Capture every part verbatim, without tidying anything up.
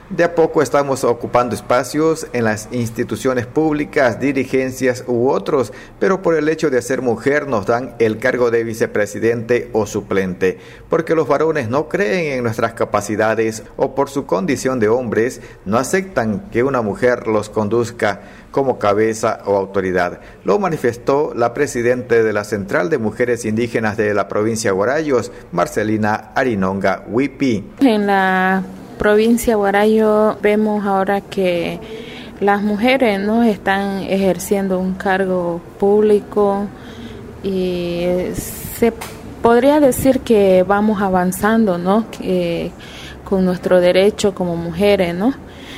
De a poco estamos ocupando espacios en las instituciones públicas, dirigencias u otros, pero por el hecho de ser mujer nos dan el cargo de vicepresidente o suplente, porque los varones no creen en nuestras capacidades o por su condición de hombres no aceptan que una mujer los conduzca como cabeza o autoridad. Lo manifestó la presidenta de la Central de Mujeres Indígenas de la provincia de Guarayos, Marcelina Arinonga Huipi. En la provincia Guarayo vemos ahora que las mujeres no están ejerciendo un cargo público y se podría decir que vamos avanzando, ¿no? Que, con nuestro derecho como mujeres, ¿no?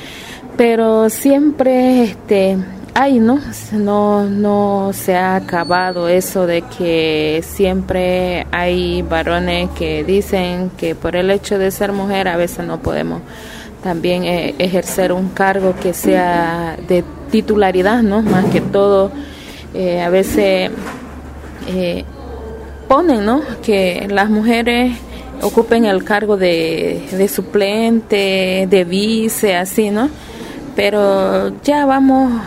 Pero siempre este hay, ¿no? No, no se ha acabado eso de que siempre hay varones que dicen que por el hecho de ser mujer a veces no podemos también eh, ejercer un cargo que sea de titularidad, ¿no? Más que todo, eh, a veces eh, ponen, ¿no? Que las mujeres ocupen el cargo de, de suplente, de vice, así, ¿no? Pero ya vamos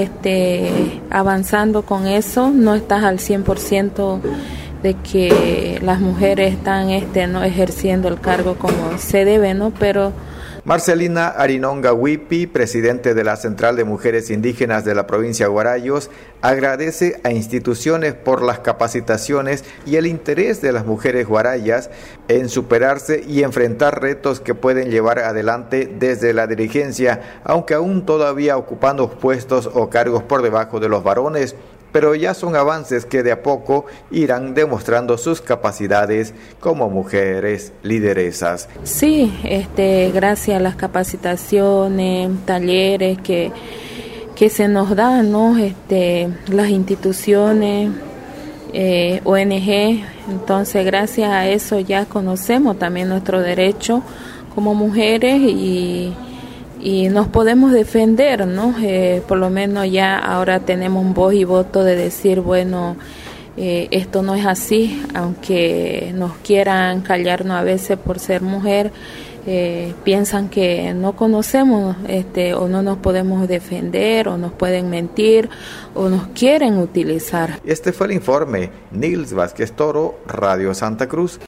este, avanzando con eso, no estás al cien por ciento de que las mujeres están este, no ejerciendo el cargo como se debe, ¿no? Pero Marcelina Arinonga Huipi, presidente de la Central de Mujeres Indígenas de la provincia de Guarayos, agradece a instituciones por las capacitaciones y el interés de las mujeres guarayas en superarse y enfrentar retos que pueden llevar adelante desde la dirigencia, aunque aún todavía ocupando puestos o cargos por debajo de los varones, pero ya son avances que de a poco irán demostrando sus capacidades como mujeres lideresas. Sí, este, gracias a las capacitaciones, talleres que, que se nos dan, ¿no? Este, las instituciones, eh, O N G, entonces gracias a eso ya conocemos también nuestro derecho como mujeres y y nos podemos defender, ¿no? Eh, por lo menos ya ahora tenemos voz y voto de decir, bueno, eh, esto no es así, aunque nos quieran callarnos a veces por ser mujer, eh, piensan que no conocemos este, o no nos podemos defender o nos pueden mentir o nos quieren utilizar. Este fue el informe. Nils Vázquez Toro, Radio Santa Cruz.